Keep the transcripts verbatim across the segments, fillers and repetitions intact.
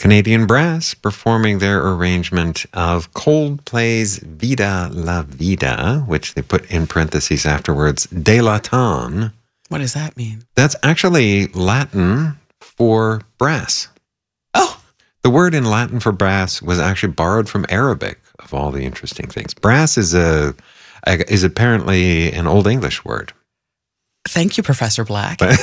Canadian Brass performing their arrangement of Coldplay's Vida la Vida, which they put in parentheses afterwards, De Latin. What does that mean? That's actually Latin for brass. Oh. The word in Latin for brass was actually borrowed from Arabic, of all the interesting things. Brass is a is apparently an Old English word. Thank you, Professor Black. But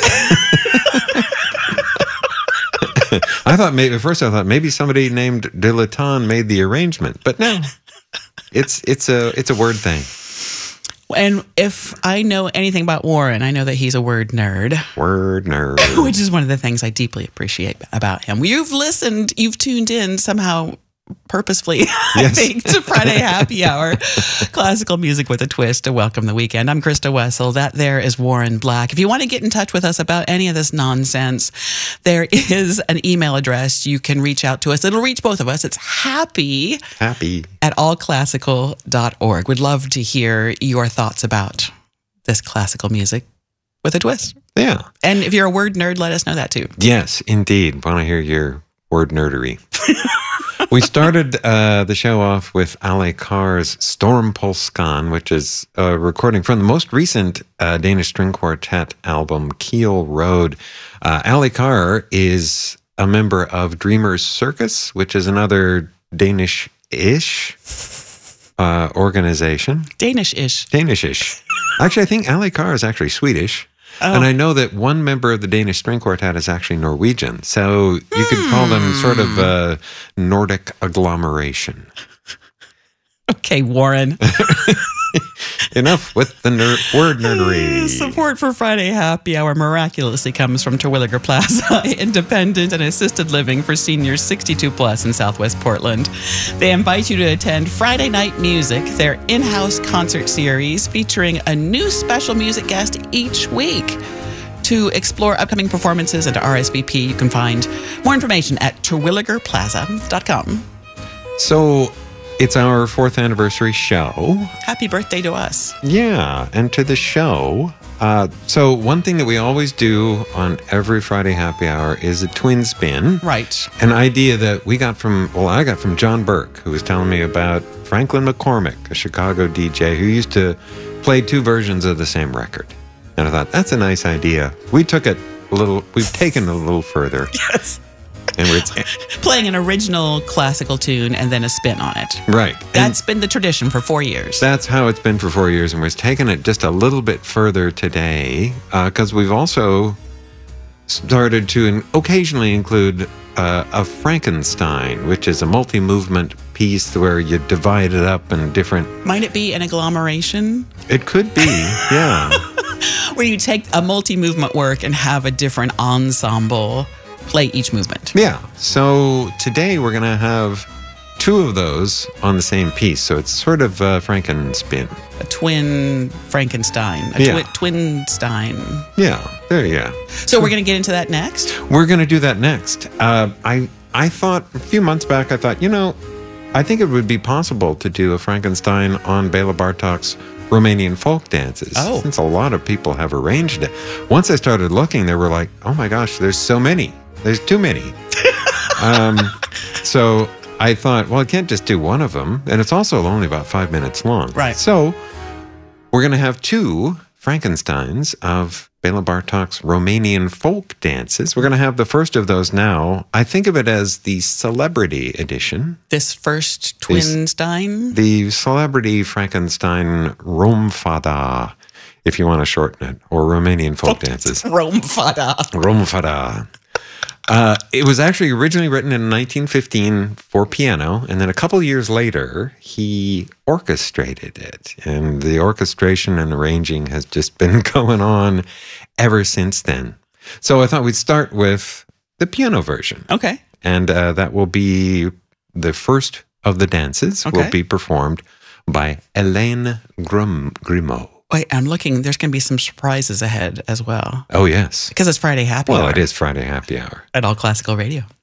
I thought maybe at first I thought maybe somebody named De Latin made the arrangement, but no, it's it's a it's a word thing. And if I know anything about Warren, I know that he's a word nerd. Word nerd. Which is one of the things I deeply appreciate about him. You've listened, you've tuned in somehow purposefully, yes. I think, to Friday Happy Hour, classical music with a twist to welcome the weekend. I'm Krista Wessel. That there is Warren Black. If you want to get in touch with us about any of this nonsense, there is an email address. You can reach out to us. It'll reach both of us. It's happy, happy at all classical dot org. We'd love to hear your thoughts about this classical music with a twist. Yeah. And if you're a word nerd, let us know that too. Yes, indeed. Want to hear your word nerdery. We started uh, the show off with Ale Carr's Stormpulskan, which is a recording from the most recent uh, Danish string quartet album, Kiel Road. Uh, Ale Carr is a member of Dreamers Circus, which is another Danish-ish uh, organization. Danish-ish. Danish-ish. Actually, I think Ale Carr is actually Swedish. Oh. And I know that one member of the Danish string quartet is actually Norwegian. So you could mm. call them sort of a Nordic agglomeration. Okay, Warren. Enough with the ner- word nerdery. Support for Friday Happy Hour miraculously comes from Terwilliger Plaza, independent and assisted living for seniors sixty-two plus in Southwest Portland. They invite you to attend Friday Night Music, their in-house concert series featuring a new special music guest each week. To explore upcoming performances and to R S V P, you can find more information at terwilliger plaza dot com. So it's our fourth anniversary show. Happy birthday to us. Yeah, and to the show. Uh, so one thing that we always do on every Friday Happy Hour is a twin spin. Right. An idea that we got from, well, I got from John Burke, who was telling me about Franklin McCormick, a Chicago D J who used to play two versions of the same record. And I thought, that's a nice idea. We took it a little, we've taken it a little further. Yes. And we're playing an original classical tune and then a spin on it. Right. That's and been the tradition for four years. That's how it's been for four years. And we're taking it just a little bit further today because uh, we've also started to occasionally include uh, a Frankenstein, which is a multi-movement piece where you divide it up in different... Might it be an agglomeration? It could be, yeah. Where you take a multi-movement work and have a different ensemble play each movement. Yeah. So today we're going to have two of those on the same piece. So it's sort of uh, Frankenspin. A twin Frankenstein. A yeah. twi- twinstein. Yeah. There you go. So we're going to get into that next? We're going to do that next. Uh, I, I thought a few months back, I thought, you know, I think it would be possible to do a Frankenstein on Bela Bartok's Romanian folk dances. Oh. Since a lot of people have arranged it. Once I started looking, they were like, oh my gosh, there's so many. There's too many. um, so I thought, well, I can't just do one of them. And it's also only about five minutes long. Right. So we're going to have two Frankensteins of Bela Bartok's Romanian folk dances. We're going to have the first of those now. I think of it as the celebrity edition. This first Twinstein? The celebrity Frankenstein Romfada, if you want to shorten it, or Romanian folk dances. Romfada. Romfada. Uh, it was actually originally written in nineteen fifteen for piano, and then a couple years later, he orchestrated it. And the orchestration and arranging has just been going on ever since then. So I thought we'd start with the piano version. Okay. And uh, that will be the first of the dances, okay. will be performed by Hélène Grim- Grimaud. Wait, I'm looking. There's going to be some surprises ahead as well. Oh, yes. Because it's Friday Happy well, Hour. Well, it is Friday Happy Hour. At All Classical Radio.